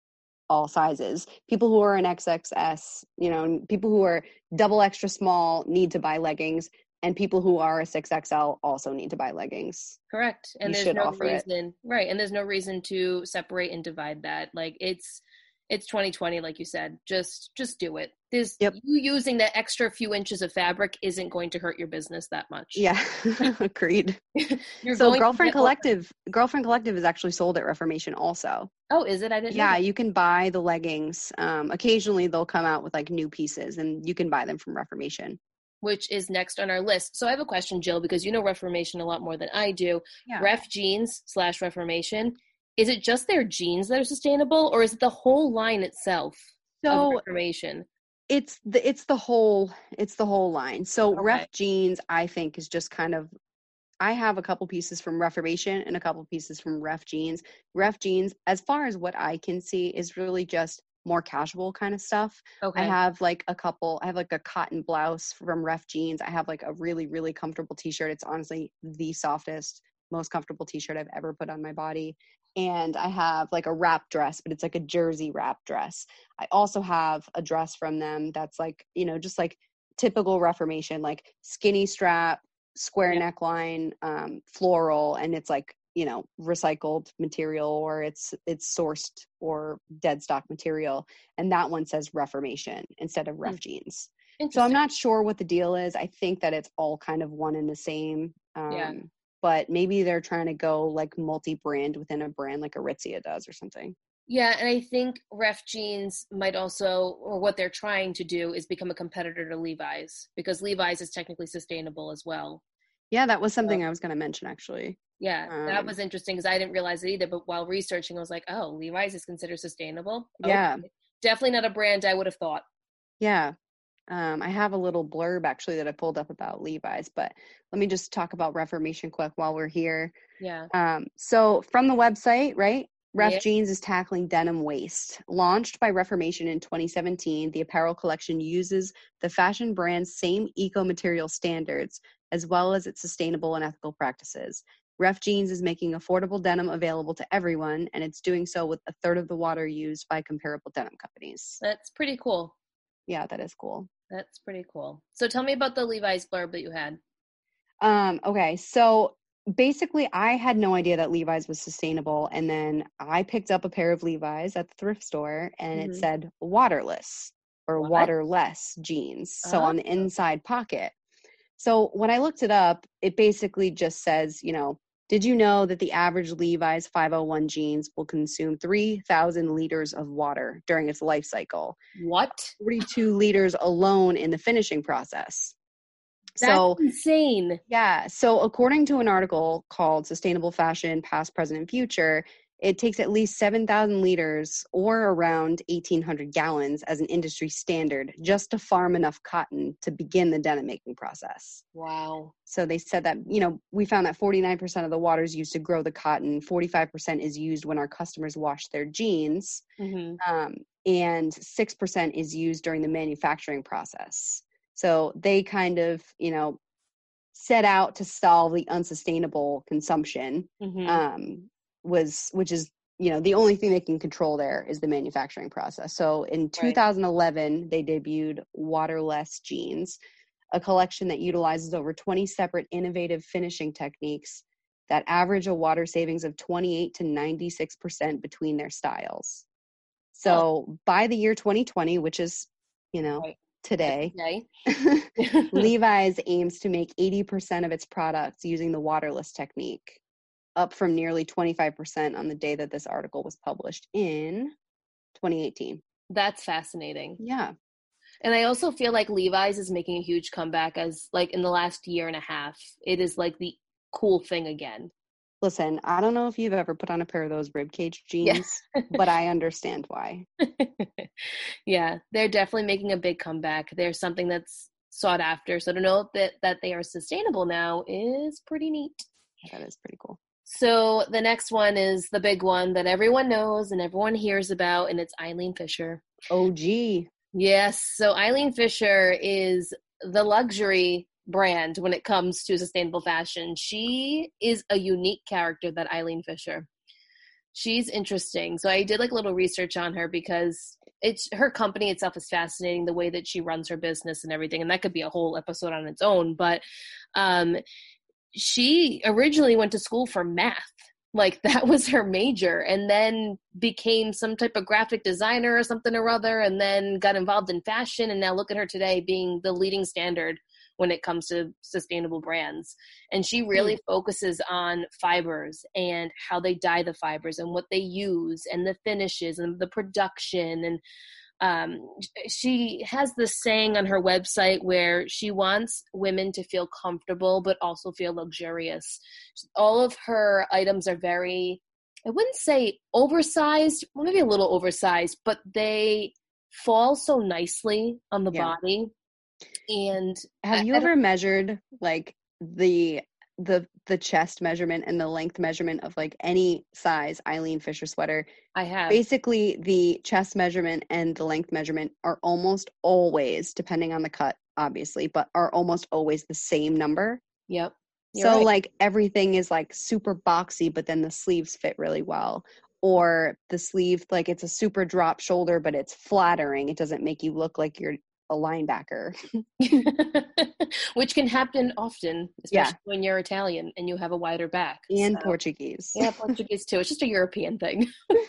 all sizes. People who are an X X S, you know, people who are double extra small need to buy leggings, and people who are a six X L also need to buy leggings. Correct. And You there's should no offer it. reason, right? And there's no reason to separate and divide that. Like it's it's twenty twenty, like you said. Just just do it. There's Yep. you using that extra few inches of fabric isn't going to hurt your business that much. Yeah, agreed. You're So going to Girlfriend get more. Collective, Girlfriend Collective is actually sold at Reformation also. Oh, is it? I didn't know Yeah, that. you can buy the leggings. Um, occasionally they'll come out with like new pieces and you can buy them from Reformation. Which is next on our list. So I have a question, Jill, because you know Reformation a lot more than I do. Yeah. Ref Jeans slash Reformation. Is it just their jeans that are sustainable, or is it the whole line itself of So Reformation? it's the it's the whole it's the whole line. So Okay. Ref Jeans, I think, is just kind of, I have a couple pieces from Reformation and a couple pieces from Ref Jeans. Ref Jeans, as far as what I can see, is really just more casual kind of stuff. Okay. I have like a couple, I have like a cotton blouse from Ref Jeans. I have like a really, really comfortable t-shirt. It's honestly the softest, most comfortable t-shirt I've ever put on my body. And I have like a wrap dress, but it's like a jersey wrap dress. I also have a dress from them that's like, you know, just like typical Reformation, like skinny strap, square Yeah. neckline, um, floral, and it's like, you know, recycled material, or it's it's sourced or dead stock material. And that one says Reformation instead of Ref Hmm. Jeans. So I'm Interesting. not sure what the deal is. I think that it's all kind of one and the same. Um, Yeah. But maybe they're trying to go like multi-brand within a brand like Aritzia does or something. Yeah, and I think Ref Jeans might also, or what they're trying to do is become a competitor to Levi's, because Levi's is technically sustainable as well. Yeah, that was something So, I was going to mention actually. yeah, that Um, was interesting because I didn't realize it either. But while researching, I was like, oh, Levi's is considered sustainable. yeah, Okay. Definitely not a brand I would have thought. yeah. Um, I have a little blurb actually that I pulled up about Levi's, but let me just talk about Reformation quick while we're here. Yeah. Um, so from the website, right? Ref Yeah. Jeans is tackling denim waste. Launched by Reformation in twenty seventeen, the apparel collection uses the fashion brand's same eco-material standards, as well as its sustainable and ethical practices. Ref Jeans is making affordable denim available to everyone, and it's doing so with a third of the water used by comparable denim companies. That's pretty cool. Yeah, that is cool. That's pretty cool. So tell me about the Levi's blurb that you had. Um, okay, so basically I had no idea that Levi's was sustainable, and then I picked up a pair of Levi's at the thrift store and it Mhm. said waterless or What? waterless jeans. So on the Oh. inside pocket. So when I looked it up, it basically just says, you know, Did you know that the average Levi's five oh one jeans will consume three thousand liters of water during its life cycle? What? forty-two liters alone in the finishing process. That's so insane. Yeah. So according to an article called Sustainable Fashion, Past, Present, and Future, it takes at least seven thousand liters or around eighteen hundred gallons as an industry standard just to farm enough cotton to begin the denim making process. Wow. So they said that, you know, we found that forty-nine percent of the water is used to grow the cotton, forty-five percent is used when our customers wash their jeans, Mm-hmm. um, and six percent is used during the manufacturing process. So they kind of, you know, set out to solve the unsustainable consumption, Mm-hmm. um, was, which is, you know, the only thing they can control there is the manufacturing process. So in two thousand eleven, right. they debuted Waterless Jeans, a collection that utilizes over twenty separate innovative finishing techniques that average a water savings of twenty-eight to ninety-six percent between their styles. So oh. by the year twenty twenty, which is, you know, right. today, Levi's aims to make eighty percent of its products using the waterless technique, up from nearly twenty-five percent on the day that this article was published in twenty eighteen. That's fascinating. Yeah. And I also feel like Levi's is making a huge comeback as, like, in the last year and a half. It is, like, the cool thing again. Listen, I don't know if you've ever put on a pair of those ribcage jeans, yeah. but I understand why. Yeah, they're definitely making a big comeback. They're something that's sought after. So to know that, that they are sustainable now is pretty neat. That is pretty cool. So the next one is the big one that everyone knows and everyone hears about, and it's Eileen Fisher. O G. Yes. So Eileen Fisher is the luxury brand when it comes to sustainable fashion. She is a unique character, that Eileen Fisher. She's interesting. So I did like a little research on her because it's her company itself is fascinating, the way that she runs her business and everything. And that could be a whole episode on its own. But um, she originally went to school for math. Like, that was her major, and then became some type of graphic designer or something or other, and then got involved in fashion. And now look at her today being the leading standard when it comes to sustainable brands. And she really mm. focuses on fibers and how they dye the fibers and what they use and the finishes and the production. And um, she has this saying on her website where she wants women to feel comfortable, but also feel luxurious. All of her items are very, I wouldn't say oversized, well, maybe a little oversized, but they fall so nicely on the yeah. body. And have you I, ever I measured like the the the chest measurement and the length measurement of like any size Eileen Fisher sweater? I have. Basically, the chest measurement and the length measurement are almost always, depending on the cut, obviously, but are almost always the same number. Yep. You're so right. Like everything is like super boxy, but then the sleeves fit really well. Or the sleeve, like it's a super drop shoulder, but it's flattering. It doesn't make you look like you're a linebacker. Which can happen often, especially yeah. when you're Italian and you have a wider back. And so. Portuguese. Yeah, Portuguese too. It's just a European thing.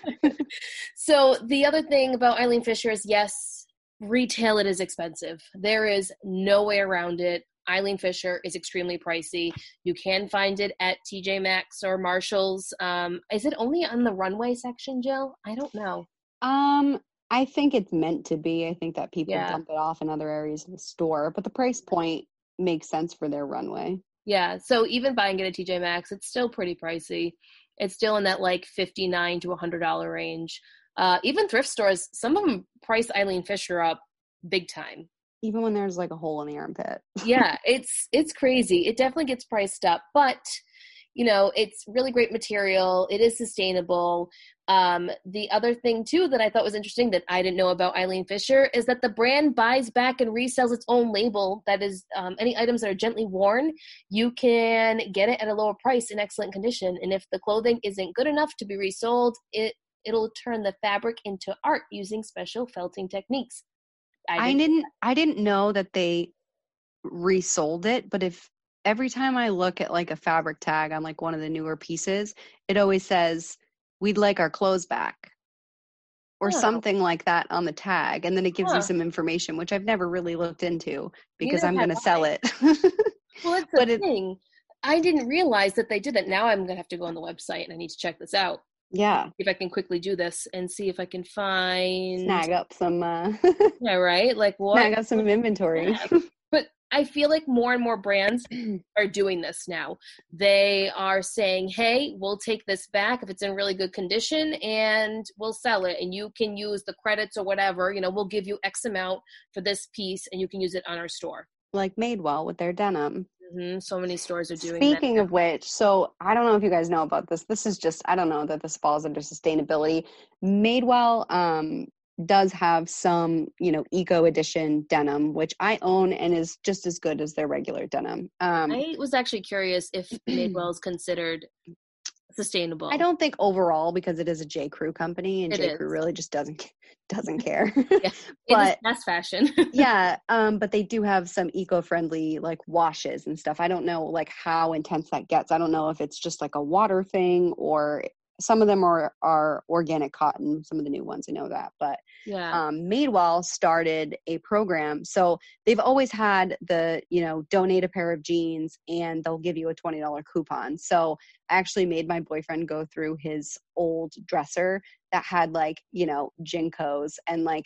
So the other thing about Eileen Fisher is, yes, retail, it is expensive. There is no way around it. Eileen Fisher is extremely pricey. You can find it at T J Maxx or Marshall's. Um, is it only on the runway section, Jill? I don't know. Um, I think it's meant to be. I think that people yeah. dump it off in other areas of the store, but the price point makes sense for their runway. Yeah. So even buying it at T J Maxx, it's still pretty pricey. It's still in that like fifty-nine to one hundred dollars range. Uh, even thrift stores, some of them price Eileen Fisher up big time. Even when there's like a hole in the armpit. Yeah, it's it's crazy. It definitely gets priced up, but you know, it's really great material. It is sustainable. Um, the other thing too that I thought was interesting that I didn't know about Eileen Fisher is that the brand buys back and resells its own label. That is, um, any items that are gently worn, you can get it at a lower price in excellent condition. And if the clothing isn't good enough to be resold, it it'll turn the fabric into art using special felting techniques. I didn't, I didn't, I didn't know that they resold it, but if every time I look at like a fabric tag on like one of the newer pieces, it always says, "We'd like our clothes back," or oh. something like that on the tag. And then it gives huh. you some information, which I've never really looked into because Neither I'm going to sell it. Well, that's the but thing. It, I didn't realize that they did that. Now I'm gonna have to go on the website and I need to check this out. Yeah. If I can quickly do this and see if I can find. Snag up some, uh, Yeah, right. Like what? snag up some inventory. Yeah. But I feel like more and more brands are doing this now. They are saying, hey, we'll take this back if it's in really good condition and we'll sell it. And you can use the credits or whatever. You know, we'll give you X amount for this piece and you can use it on our store. Like Madewell with their denim. Mm-hmm. So many stores are doing Speaking that. of which, so I don't know if you guys know about this. This is just, I don't know that this falls under sustainability. Madewell um, does have some, you know, eco edition denim, which I own and is just as good as their regular denim. Um, I was actually curious if Madewell is considered sustainable. I don't think overall, because it is a J. Crew company and It J. is. Crew really just doesn't doesn't care. Yeah, but it is fast fashion. yeah, um, but they do have some eco-friendly like washes and stuff. I don't know like how intense that gets. I don't know if it's just like a water thing or some of them are are organic cotton. Some of the new ones, I know that, but Yeah. um, Madewell started a program. So they've always had the, you know, donate a pair of jeans and they'll give you a twenty dollars coupon. So I actually made my boyfriend go through his old dresser that had like, you know, Jinkos and like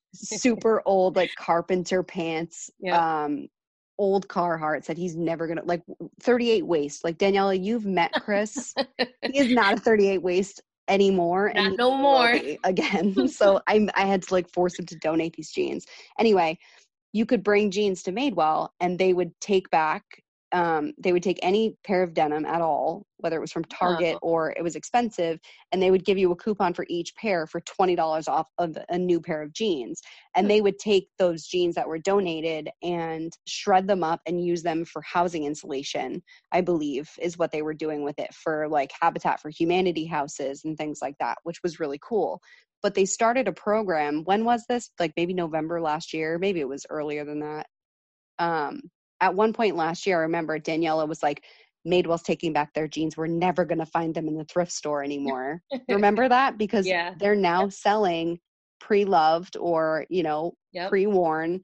super old like carpenter pants, Yeah. um, old Carhartts that he's never gonna like thirty-eight waist. Like Daniela, you've met Chris. He is not a thirty-eight waist anymore, Not and he no will more. be again. So I I had to like force him to donate these jeans. Anyway, you could bring jeans to Madewell, and they would take back. Um, they would take any pair of denim at all, whether it was from Target Oh. or it was expensive, and they would give you a coupon for each pair for twenty dollars off of a new pair of jeans. And they would take those jeans that were donated and shred them up and use them for housing insulation, I believe, is what they were doing with it for like Habitat for Humanity houses and things like that, which was really cool. But they started a program. When was this? Like maybe November last year. Maybe it was earlier than that. Um, at one point last year, I remember Daniela was like, Madewell's taking back their jeans. We're never going to find them in the thrift store anymore. Remember that? Because Yeah. they're now Yep. selling pre-loved or, you know, Yep. pre-worn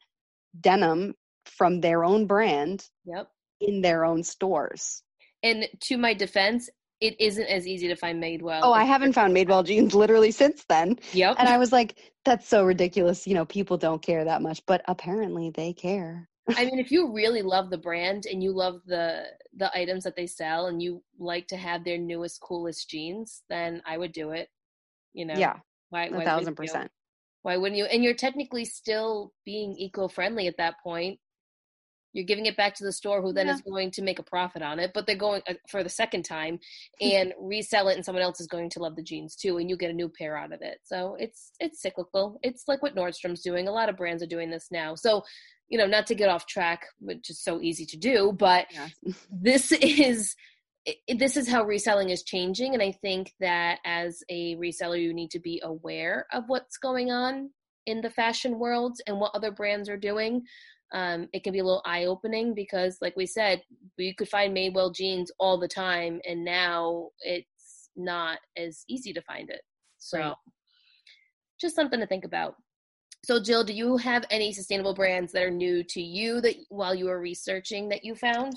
denim from their own brand Yep. in their own stores. And to my defense, it isn't as easy to find Madewell. Oh, I haven't found Madewell jeans literally since then. Yep. And I was like, that's so ridiculous. You know, people don't care that much, but apparently they care. I mean, if you really love the brand and you love the the items that they sell and you like to have their newest, coolest jeans, then I would do it. You know, Yeah, why, a why thousand wouldn't you? percent. Why wouldn't you? And you're technically still being eco-friendly at that point. You're giving it back to the store, who then Yeah. is going to make a profit on it, but they're going uh, for the second time and resell it, and someone else is going to love the jeans too, and you get a new pair out of it. So it's it's cyclical. It's like what Nordstrom's doing. A lot of brands are doing this now. So, you know, not to get off track, which is so easy to do, but Yeah. this is it, this is how reselling is changing, and I think that as a reseller, you need to be aware of what's going on in the fashion world and what other brands are doing. Um, it can be a little eye-opening because, like we said, we could find Madewell jeans all the time, and now it's not as easy to find it. So Right. just something to think about. So, Jill, do you have any sustainable brands that are new to you that while you were researching that you found?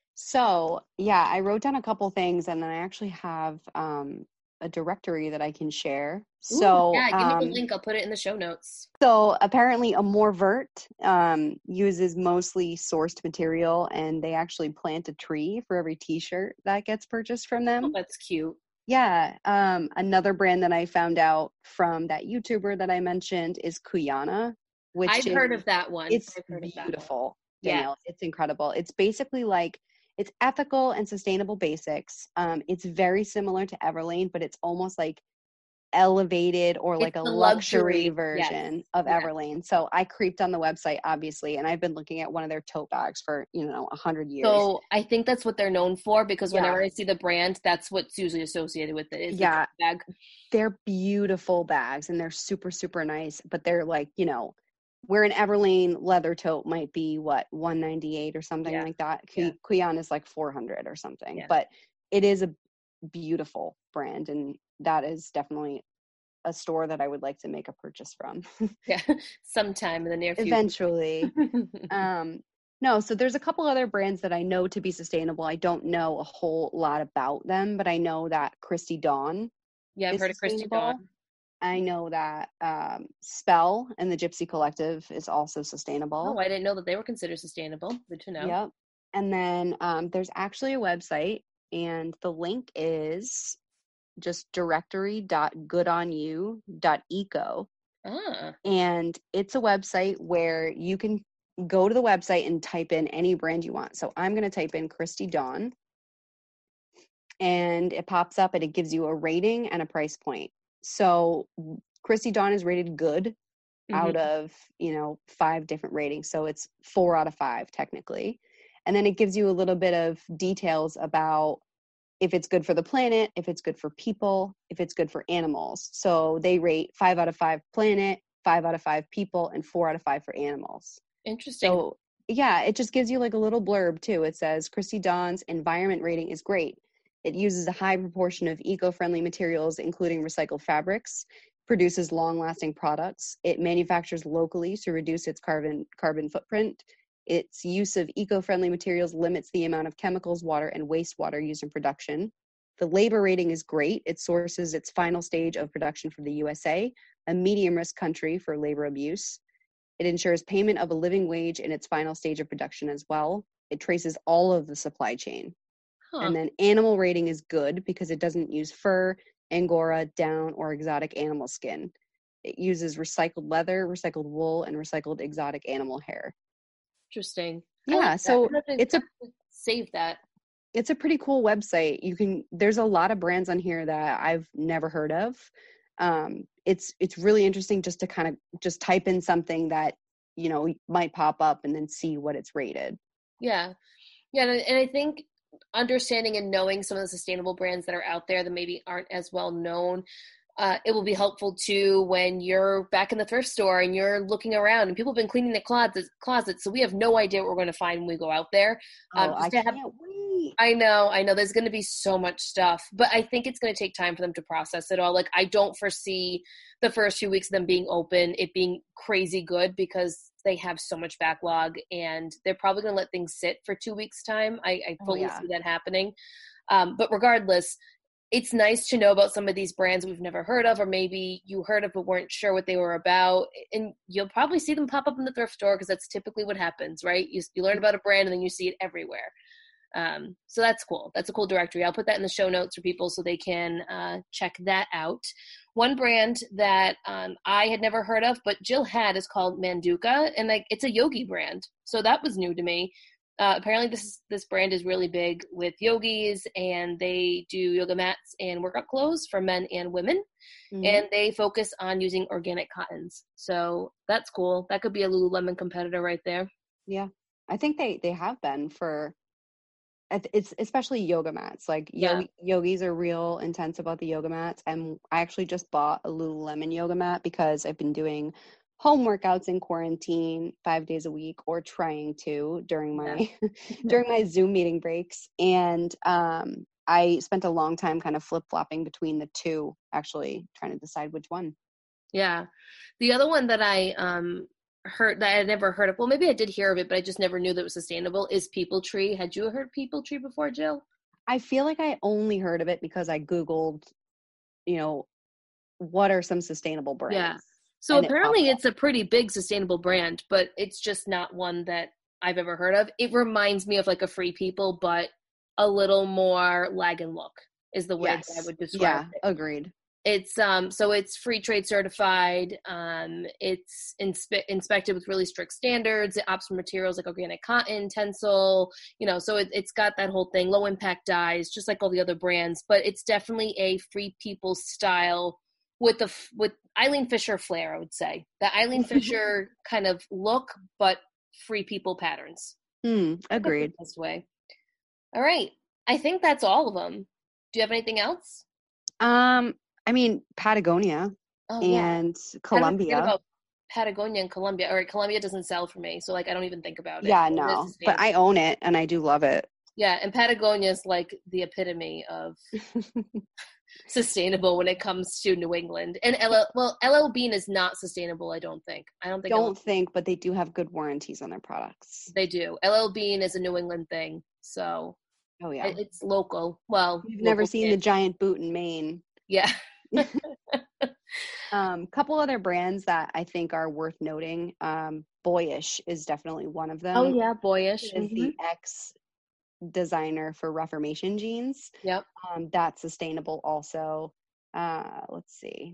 So, yeah, I wrote down a couple things and then I actually have um, a directory that I can share. So, Ooh, yeah, give me um, the link. I'll put it in the show notes. so apparently Amore Vert um, uses mostly sourced material and they actually plant a tree for every t-shirt that gets purchased from them. Oh, that's cute. Yeah. Um, another brand that I found out from that YouTuber that I mentioned is Kuyana, which I've is, heard of that one. it's I've heard of that one. beautiful, Yeah. Danielle. It's incredible. It's basically like, it's ethical and sustainable basics. Um, it's very similar to Everlane, but it's almost like elevated or like It's a the luxury, luxury, version yes, of yes. Everlane. So I creeped on the website, obviously, and I've been looking at one of their tote bags for, you know, a hundred years. So I think that's what they're known for, because Yeah. whenever I see the brand, that's what's usually associated with it. Is the Yeah. tote bag. They're beautiful bags and they're super, super nice, but they're like, you know, where an Everlane leather tote might be what, one ninety-eight or something Yeah. like that. Yeah. Kuyan is like four hundred or something, Yeah. but it is a beautiful brand. And that is definitely a store that I would like to make a purchase from. Yeah, sometime in the near future. Eventually. um, No, so there's a couple other brands that I know to be sustainable. I don't know a whole lot about them, but I know that Christy Dawn Yeah, I've is heard of Christy sustainable. Dawn. I know that um, Spell and the Gypsy Collective is also Oh, sustainable. I didn't know that they were considered sustainable. Good to know. Yep. And then um, there's actually a website, and the link is just directory dot good on you dot eco. Ah, And it's a website where you can go to the website and type in any brand you want. So I'm going to type in Christy Dawn, and it pops up and it gives you a rating and a price point. So Christy Dawn is rated good out mm-hmm. of, you know, five different ratings. So it's four out of five technically. And then it gives you a little bit of details about if it's good for the planet, if it's good for people, if it's good for animals. So they rate five out of five planet, five out of five people, and four out of five for animals. Interesting. So yeah, it just gives you like a little blurb too. It says Christy Dawn's environment rating is great. It uses a high proportion of eco-friendly materials, including recycled fabrics, produces long-lasting products. It manufactures locally to reduce its carbon carbon footprint. Its use of eco-friendly materials limits the amount of chemicals, water, and wastewater used in production. The labor rating is great. It sources its final stage of production from the U S A, a medium-risk country for labor abuse. It ensures payment of a living wage in its final stage of production as well. It traces all of the supply chain. Huh. And then animal rating is good because it doesn't use fur, angora, down, or exotic animal skin. It uses recycled leather, recycled wool, and recycled exotic animal hair. Interesting. I Yeah, like that. so I'm gonna have to- it's a save that. it's a pretty cool website. You can there's a lot of brands on here that I've never heard of. Um, it's it's really interesting just to kind of just type in something that, you know, might pop up and then see what it's rated. Yeah. Yeah, and I, and I think understanding and knowing some of the sustainable brands that are out there that maybe aren't as well known, uh, it will be helpful too when you're back in the thrift store and you're looking around and people have been cleaning the closets, closets so we have no idea what we're going to find when we go out there. Um, Oh, just I to have, can't wait. I know, I know there's going to be so much stuff, but I think it's going to take time for them to process it all. Like, I don't foresee the first few weeks of them being open, it being crazy good because they have so much backlog and they're probably going to let things sit for two weeks time. I, I fully Oh, yeah. see that happening. Um, but regardless, it's nice to know about some of these brands we've never heard of, or maybe you heard of but weren't sure what they were about. And you'll probably see them pop up in the thrift store because that's typically what happens, right? You, you learn about a brand and then you see it everywhere. Um, so that's cool. That's a cool directory. I'll put that in the show notes for people so they can uh, check that out. One brand that um, I had never heard of, but Jill had, is called Manduka, and like it's a yogi brand. So that was new to me. Uh, apparently, this is, this brand is really big with yogis, and they do yoga mats and workout clothes for men and women. Mm-hmm. And they focus on using organic cottons. So that's cool. That could be a Lululemon competitor right there. Yeah, I think they they have been for. It's especially yoga mats. Like yeah. yogi, yogis are real intense about the yoga mats. And I actually just bought a Lululemon yoga mat because I've been doing home workouts in quarantine five days a week, or trying to during my yeah. during my Zoom meeting breaks. And um, I spent a long time kind of flip flopping between the two, actually trying to decide which one. Yeah, the other one that I um. heard that I had never heard of, well, maybe I did hear of it, but I just never knew that it was sustainable, is People Tree. Had you heard People Tree before, Jill? I feel like I only heard of it because I Googled, you know, what are some sustainable brands? Yeah. So and apparently it it's a pretty big sustainable brand, but it's just not one that I've ever heard of. It reminds me of like a Free People, but a little more lag and look is the way yes. that I would describe yeah, it. Yeah, agreed. It's um so it's free trade certified. Um, it's inspe- inspected with really strict standards. It opts for materials like organic cotton, tencel, you know. So it, it's got that whole thing, low impact dyes, just like all the other brands. But it's definitely a Free People style with the with Eileen Fisher flair. I would say the Eileen Fisher kind of look, but Free People patterns. Mm, agreed. This way. All right, I think that's all of them. Do you have anything else? Um. I mean, Patagonia oh, and yeah. Columbia. I about Patagonia and Columbia. All right, Columbia doesn't sell for me, so like I don't even think about it. Yeah, no, but I own it and I do love it. Yeah, and Patagonia is like the epitome of sustainable when it comes to New England. And L L, well, L L Bean is not sustainable, I don't think. I don't think. Don't L L think, but they do have good warranties on their products. They do. L L Bean is a New England thing, so oh yeah, it's local. Well, you've local never seen kid. the giant boot in Maine. Yeah. Um, couple other brands that I think are worth noting. Um, Boyish is definitely one of them. Oh yeah, Boyish is mm-hmm. the ex designer for Reformation jeans. Yep. Um, that's sustainable also. Uh, let's see.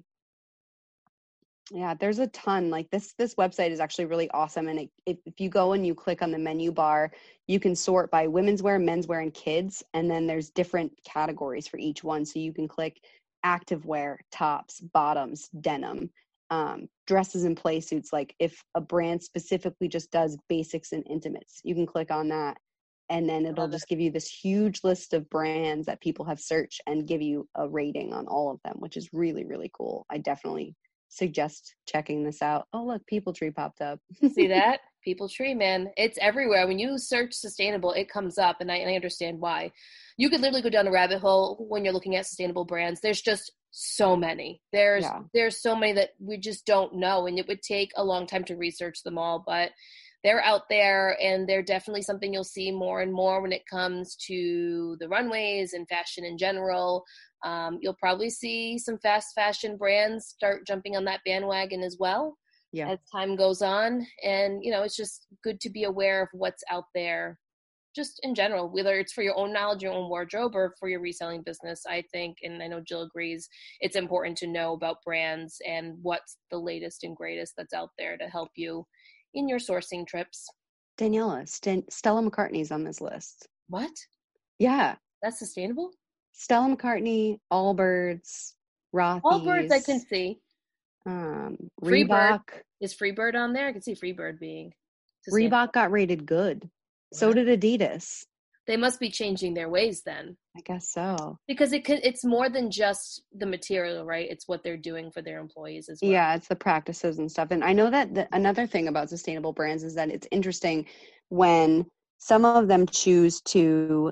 Yeah, there's a ton. Like this this website is actually really awesome. And it, if, if you go and you click on the menu bar, you can sort by women's wear, men's wear, and kids. And then there's different categories for each one. So you can click activewear, tops, bottoms, denim, um, dresses and play suits. Like if a brand specifically just does basics and intimates, you can click on that. And then it'll just give you this huge list of brands that people have searched and give you a rating on all of them, which is really, really cool. I definitely suggest checking this out. Oh, look, People Tree popped up. See that? People Tree, man. It's everywhere. When you search sustainable, it comes up, and I, and I understand why. You could literally go down a rabbit hole when you're looking at sustainable brands. There's just so many. There's yeah. there's so many that we just don't know, and it would take a long time to research them all, but they're out there, and they're definitely something you'll see more and more when it comes to the runways and fashion in general. Um, you'll probably see some fast fashion brands start jumping on that bandwagon as well yeah. as time goes on. And, you know, it's just good to be aware of what's out there just in general, whether it's for your own knowledge, your own wardrobe, or for your reselling business. I think, and I know Jill agrees, it's important to know about brands and what's the latest and greatest that's out there to help you in your sourcing trips. Daniela, St- Stella McCartney's on this list. What? Yeah. That's sustainable? Stella McCartney, Allbirds, Rothy's. Allbirds I can see. Um, Freebird. Reebok. Is Freebird on there? I can see Freebird being sustainable. Reebok got rated good. What? So did Adidas. They must be changing their ways then. I guess so. Because it could, it's more than just the material, right? It's what they're doing for their employees as well. Yeah, it's the practices and stuff. And I know that the, another thing about sustainable brands is that it's interesting when some of them choose to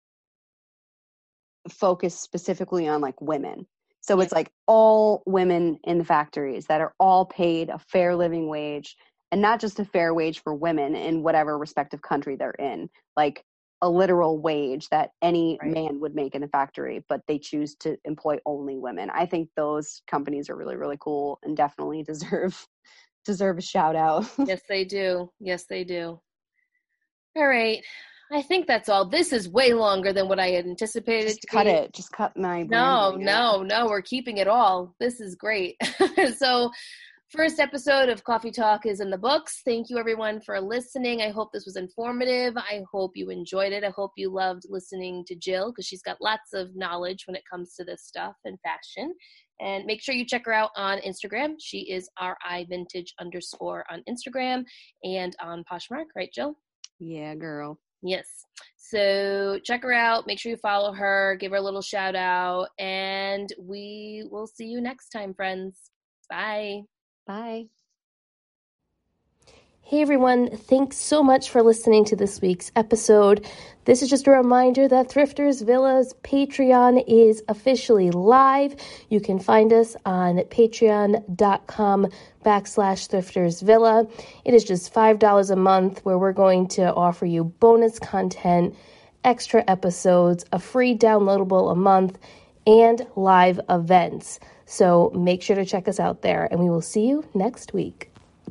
focus specifically on like women. So yeah. It's like all women in the factories that are all paid a fair living wage, and not just a fair wage for women in whatever respective country they're in, like a literal wage that any right. man would make in the factory, but they choose to employ only women. I think those companies are really, really cool and definitely deserve deserve a shout out. Yes, they do. Yes, they do. All right. I think that's all. This is way longer than what I had anticipated. Just cut be. it. Just cut my No, no, no. We're keeping it all. This is great. So first episode of Coffee Talk is in the books. Thank you, everyone, for listening. I hope this was informative. I hope you enjoyed it. I hope you loved listening to Jill because she's got lots of knowledge when it comes to this stuff and fashion. And make sure you check her out on Instagram. She is rivintage underscore on Instagram and on Poshmark. Right, Jill? Yeah, girl. Yes. So check her out. Make sure you follow her. Give her a little shout out. And we will see you next time, friends. Bye. Bye. Hey everyone, thanks so much for listening to this week's episode. This is just a reminder that Thrifters Villa's Patreon is officially live. You can find us on patreon.com backslash Thrifters Villa. It is just five dollars a month where we're going to offer you bonus content, extra episodes, a free downloadable a month, and live events. So make sure to check us out there, and we will see you next week.